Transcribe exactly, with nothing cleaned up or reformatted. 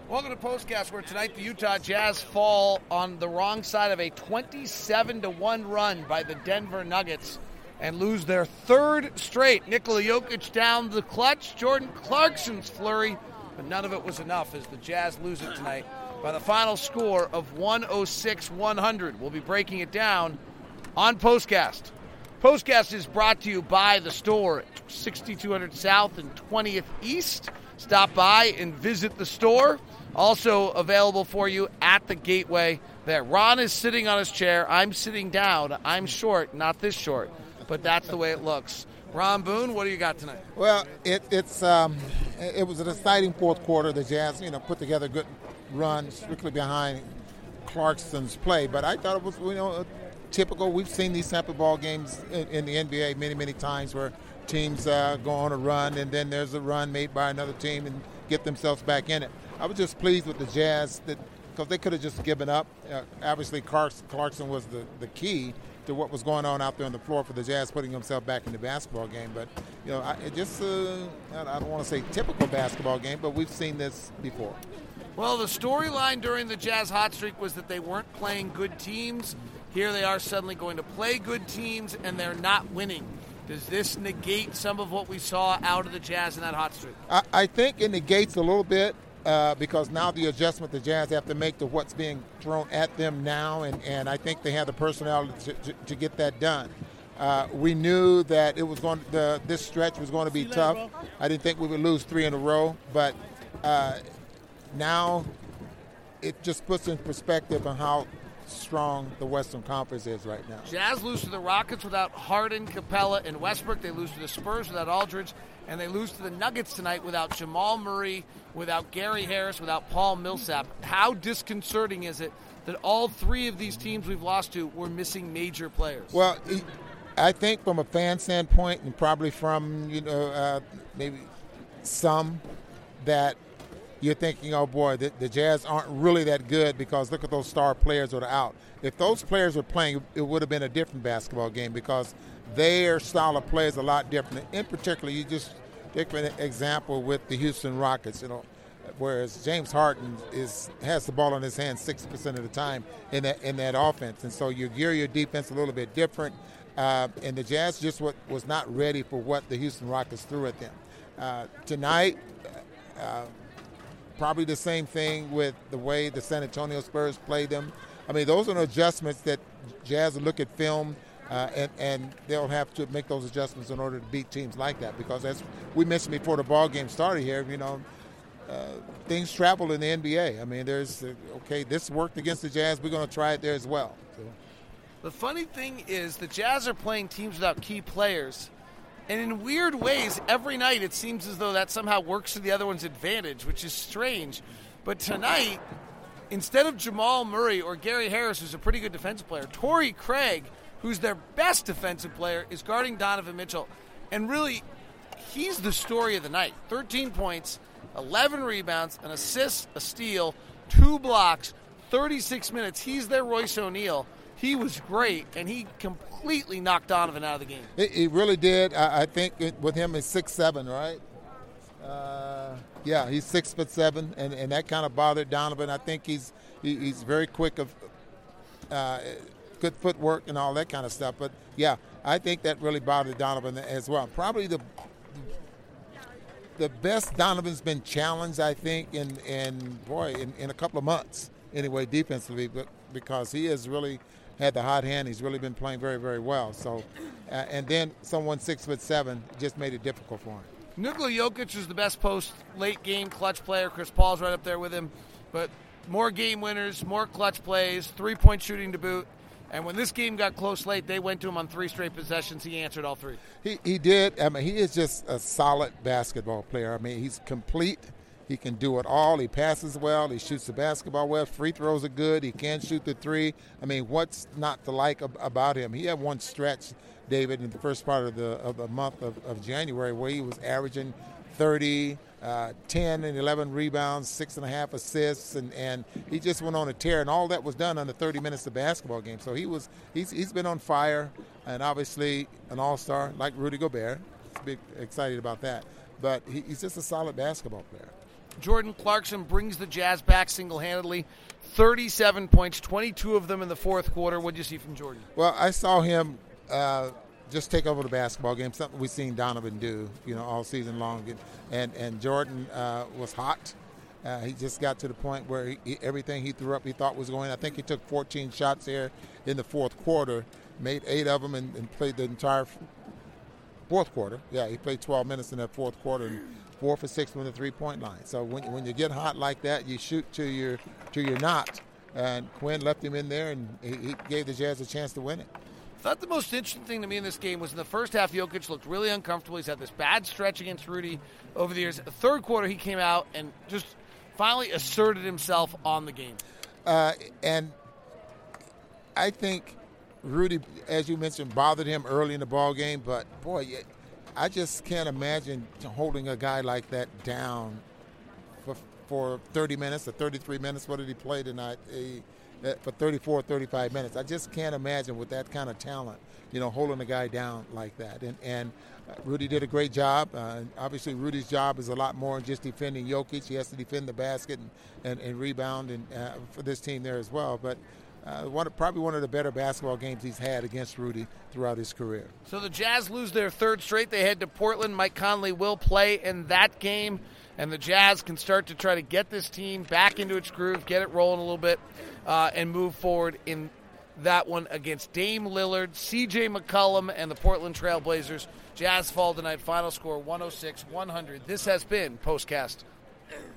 Welcome to Postcast, where tonight the Utah Jazz fall on the wrong side of a twenty-seven to one run by the Denver Nuggets and lose their third straight. Nikola Jokic down the clutch, Jordan Clarkson's flurry, but none of it was enough as the Jazz lose it tonight by the final score of one oh six one hundred. We'll be breaking it down on Postcast. Postcast is brought to you by the store at sixty-two hundred South and twentieth East. Stop by and visit the store. Also available for you at the Gateway there. Ron is sitting on his chair. I'm sitting down. I'm short, not this short, but that's the way it looks. Ron Boone, what do you got tonight? Well, it, it's um, it was an exciting fourth quarter. The Jazz, you know, put together a good run, strictly behind Clarkson's play. But I thought it was, you know, typical. We've seen these type of ball games in, in the N B A many, many times where teams uh, go on a run and then there's a run made by another team and get themselves back in it. I was just pleased with the Jazz that because they could have just given up. Uh, obviously, Clarkson was the, the key to what was going on out there on the floor for the Jazz, putting himself back in the basketball game. But, you know, I, it just, uh, I don't want to say typical basketball game, but we've seen this before. Well, the storyline during the Jazz hot streak was that they weren't playing good teams. Here they are suddenly going to play good teams, and they're not winning. Does this negate some of what we saw out of the Jazz in that hot streak? I, I think it negates a little bit. Uh, because now the adjustment the Jazz have to make to what's being thrown at them now, and, and I think they have the personnel to, to, to get that done. Uh, we knew that it was going the, this stretch was going to be tough. I didn't think we would lose three in a row, but uh, now it just puts in perspective on how strong the Western Conference is right now. Jazz lose to the Rockets without Harden, Capella, and Westbrook. They lose to the Spurs without Aldridge. And they lose to the Nuggets tonight without Jamal Murray, without Gary Harris, without Paul Millsap. How disconcerting is it that all three of these teams we've lost to were missing major players? Well, I think from a fan standpoint and probably from, you know, uh, maybe some that you're thinking, oh, boy, the, the Jazz aren't really that good because look at those star players that are out. If those players were playing, it would have been a different basketball game because their style of play is a lot different. In particular, you just take an example with the Houston Rockets, you know, whereas James Harden is has the ball in his hand sixty percent of the time in that in that offense. And so you gear your defense a little bit different. Uh, and the Jazz just what, was not ready for what the Houston Rockets threw at them. Uh, tonight, uh, probably the same thing with the way the San Antonio Spurs played them. I mean, those are adjustments that Jazz will look at film, uh, and, and they'll have to make those adjustments in order to beat teams like that. Because as we mentioned before the ball game started here, you know, uh, things travel in the N B A. I mean, there's, uh, okay, this worked against the Jazz. We're going to try it there as well. So. The funny thing is the Jazz are playing teams without key players. And in weird ways, every night it seems as though that somehow works to the other one's advantage, which is strange. But tonight, instead of Jamal Murray or Gary Harris, who's a pretty good defensive player, Torrey Craig, who's their best defensive player, is guarding Donovan Mitchell. And really, he's the story of the night. thirteen points, eleven rebounds, an assist, a steal, two blocks, thirty-six minutes. He's their Royce O'Neal. He was great, and he completely knocked Donovan out of the game. He, he really did. I, I think it, with him, it's six seven, right? Uh, yeah, he's six foot seven, and, and that kind of bothered Donovan. I think he's he, he's very quick of uh, good footwork and all that kind of stuff. But yeah, I think that really bothered Donovan as well. Probably the the best Donovan's been challenged, I think, in in boy in, in a couple of months anyway, defensively, but because he has really had the hot hand. He's really been playing very, very well. So, uh, and then someone six foot seven just made it difficult for him. Nikola Jokic is the best post late game clutch player. Chris Paul's right up there with him. But more game winners, more clutch plays, three-point shooting to boot. And when this game got close late, they went to him on three straight possessions. He answered all three. He he did. I mean, he is just a solid basketball player. I mean, he's complete. He can do it all. He passes well. He shoots the basketball well. Free throws are good. He can shoot the three. I mean, what's not to like about him? He had one stretch, David, in the first part of the of the month of, of January where he was averaging thirty, uh, ten and eleven rebounds, six and a half assists, and, and he just went on a tear. And all that was done under thirty minutes of basketball game. So he was he's he's been on fire, and obviously an all-star like Rudy Gobert. Big excited about that. But he, he's just a solid basketball player. Jordan Clarkson brings the Jazz back single-handedly. thirty-seven points, twenty-two of them in the fourth quarter. What did you see from Jordan? Well, I saw him uh, just take over the basketball game, something we've seen Donovan do, you know, all season long. And, and Jordan uh, was hot. Uh, he just got to the point where he, he, everything he threw up he thought was going. I think he took fourteen shots there in the fourth quarter, made eight of them, and, and played the entire fourth quarter. Yeah, he played twelve minutes in that fourth quarter, and four for six from the three-point line. So when when you get hot like that, you shoot to your to your knot. And Quinn left him in there, and he, he gave the Jazz a chance to win it. I thought the most interesting thing to me in this game was in the first half, Jokic looked really uncomfortable. He's had this bad stretch against Rudy over the years. The third quarter, he came out and just finally asserted himself on the game. Uh, and I think Rudy, as you mentioned, bothered him early in the ball game. But, boy, I just can't imagine holding a guy like that down for, for thirty minutes or thirty-three minutes. What did he play tonight? He, for thirty-four, thirty-five minutes. I just can't imagine with that kind of talent, you know, holding a guy down like that. And, and Rudy did a great job. Uh, obviously, Rudy's job is a lot more than just defending Jokic. He has to defend the basket and, and, and rebound and, uh, for this team there as well. But uh, one, probably one of the better basketball games he's had against Rudy throughout his career. So the Jazz lose their third straight. They head to Portland. Mike Conley will play in that game. And the Jazz can start to try to get this team back into its groove, get it rolling a little bit, uh, and move forward in that one against Dame Lillard, C J McCollum, and the Portland Trail Blazers. Jazz fall tonight, final score one oh six one hundred. This has been Postcast.